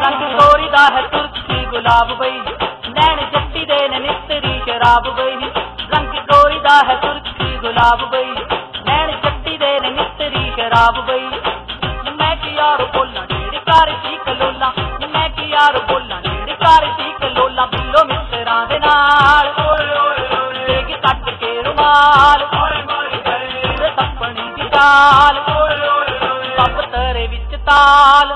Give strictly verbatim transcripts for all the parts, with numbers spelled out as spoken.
रंग गोरी दा है तुर्की गुलाब बई, नैन जट्टी दे ने निस्तरी शराब बई। रंग गोरी दा है तुर्की गुलाब बई, नैन जट्टी दे ने निस्तरी शराब बई। मैं की यार बोलना डेढ़ कार सी कलोला, मैं की यार बोलना डेढ़ कार सी कलोला। बिल्लो मित्तरां दे नाल तेग कट के रुमाल, तपनी दी चाल सब तेरे विच ताल।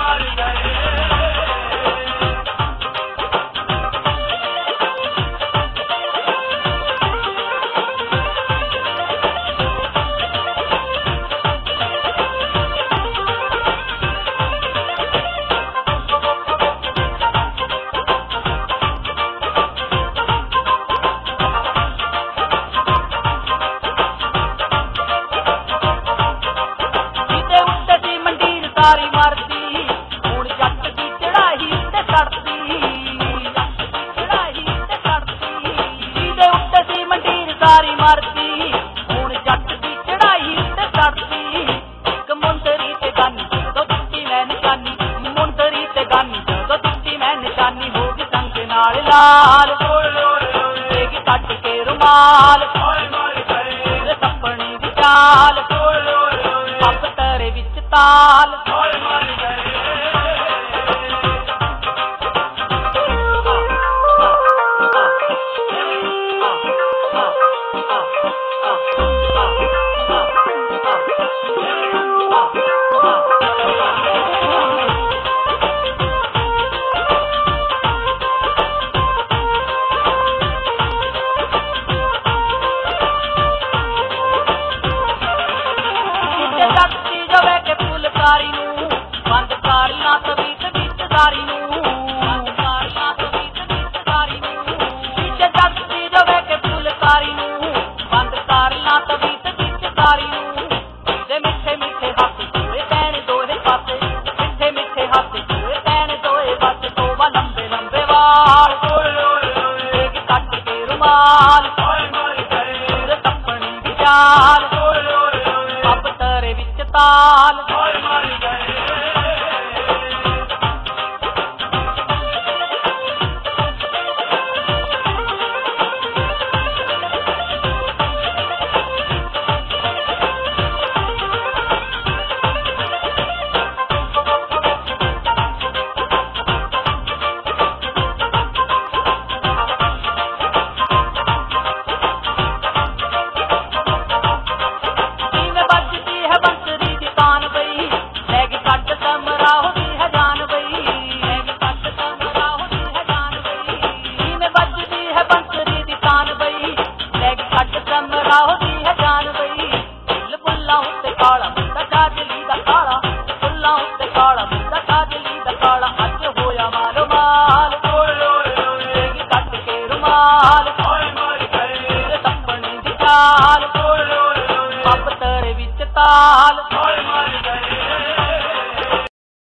सारी मरदी हुण जट दी चढ़ाई ते चढ़दी, जट दी चढ़ाई ते चढ़दी। जिहदे उत्ते सी मंडीर सारी मरदी हुण जट दी चढ़ाई ते चढ़दी। इक मुंदरी ते गानी जदों दित्ती मैं निशानी, मुंदरी ते गानी जदों दित्ती मैं निशानी। हो गई संग नाल लाल तेग कट के रुमाल, सपनी दी चाल सब तेरे विच ताल। फुलकारी नूं बंद कर ना तबीत बीत सारी नूं, बंद कर ना तबीत बीत सारी नूं। पीछे जगती जवे के फुलकारी नूं बंद कर ना तबीत बीत सारी नूं। ते मिठे मिठे हाथ जोड़े पैण दोहे पासे, मिठे मिठे हाथ जोड़े पैण दोहे पासे। तोबा लंबे लंबे वाल तेग कट के रुमाल, तपनी दी चाल सब तेरे विच ताल।